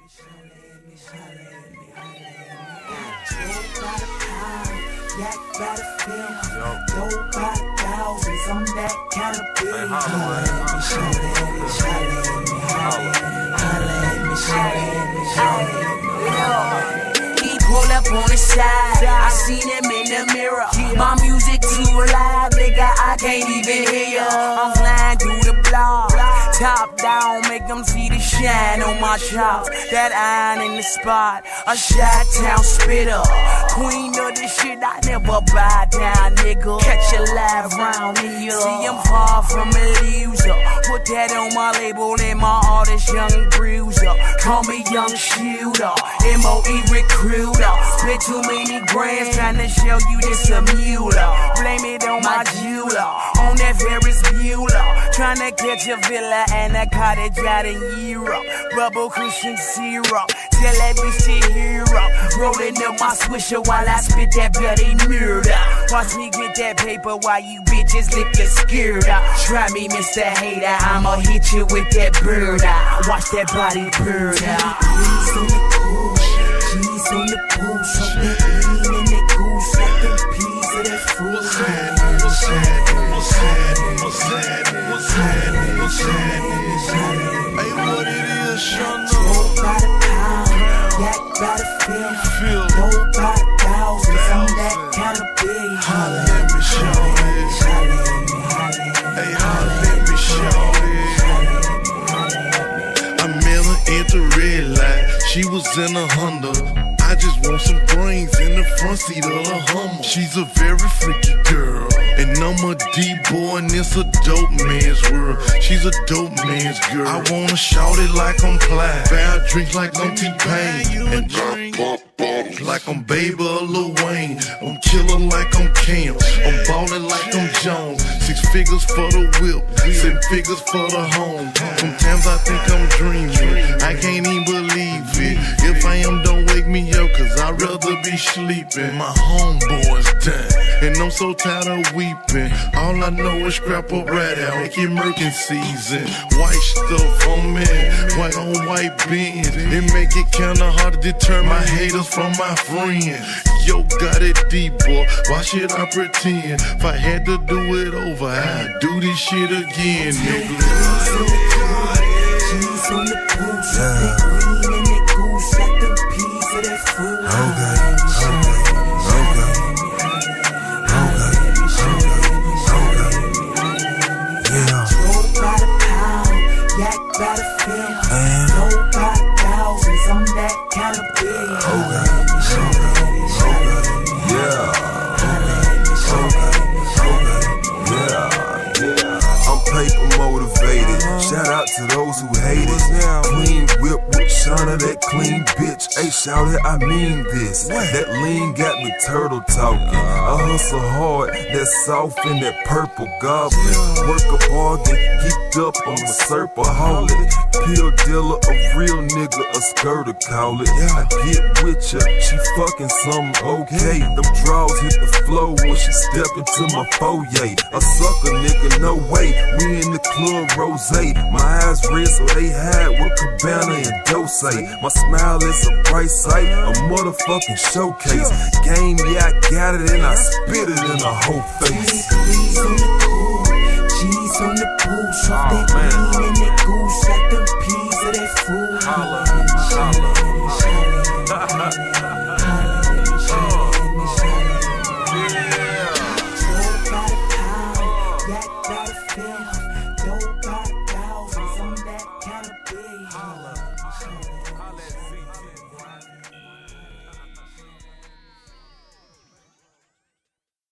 Yak by the film, dope by the thousands, I'm that kind of big. Holla at me, holla at me. He pull up on the side, I seen him in the mirror. My music too loud, nigga, I can't even hear ya. I'm flying through the block, top down, make them see the shine on my chops. That iron in the spot, a Chi-Town spitter. Queen of this shit, I never buy down, nigga. Catch a live round here. See, I'm far from a loser. Put that on my label and my artist, Young Bruiser. Call me Young Shooter, MOE Recruiter. Spit too many grams trying to show you this a mule. Blame it on my jeweler, on that Ferris Bueller. Trying to catch a villa and a cottage out in Europe. Bubble cushion syrup, tell that bitch to hear up. Rolling up my swisher while I spit that bloody murder. Watch me get that paper while you bitches lick your skirter. Try me, Mr. Hater, I'ma hit you with that bird. Watch that body bird. Cheese on the push, cheese on the push. Up that lean and that goose, like them peas of that fruit. What's happening? What's happening? What's happening? What's happening? What's happening? What's happening? Hey, what it is, Shana? Dope by the pound, yak by the feel. Dope by the thousands, I'm that kind of big. Holla at me, shawty. Hey, holla at me, shawty. I met her at the red light. She was in a Honda. I just want some brains in the front seat of a Hummer. She's a very freaky girl, and I'm a D-boy, and it's a dope man's world. She's a dope man's girl. I wanna shout it like I'm Clyde, buy drinks like I'm T-Pain, and pop bottles like I'm Baby or Lil Wayne. I'm killer like I'm Cam, I'm ballin' like I'm Jones. 6 figures for the whip, 7 figures for the home. Sometimes I think I'm dreaming, I can't even believe it. If I am, don't wake me up, cause I'd rather be sleeping. My homeboys dying, and I'm so tired of weeping. All I know is scrap up right out, make it murking season. White stuff on me, white on white beans. It make it kinda hard to deter my haters from my friends. Yo, got it deep, boy, why should I pretend? If I had to do it over, I'd do this shit again, nigga. Cheese on the boots, that green and that goose, like them peas of that fruit. Dope by the pound, yak by the feel. Dope by the thousands, I'm that kind of big. I'm paper motivated. Shout out to those who hate it. Clean whip with Shana, that clean bitch. Hey, shout it, I mean this. That lean got me turtle talking. I hustle hard, that soft and that purple goblin. Work up hard, get geeked up, I'm a serpaholic. Pill dealer, a real nigga, a skirter, call it. I get with ya, she fucking something okay. Them draws hit the flow when she step into my foyer. A sucker nigga, no way. We in the club, rose. My eyes red so they hide with Cabana and Dose. My smile is a bright sight, a motherfucking showcase. Game, yeah, I got it and I spit it in her whole face. Cheese on the cool, cheese on the boots. Off that lean and that goose, like them peas of that fruit. Dope by the pound, yak by the feel. Dope by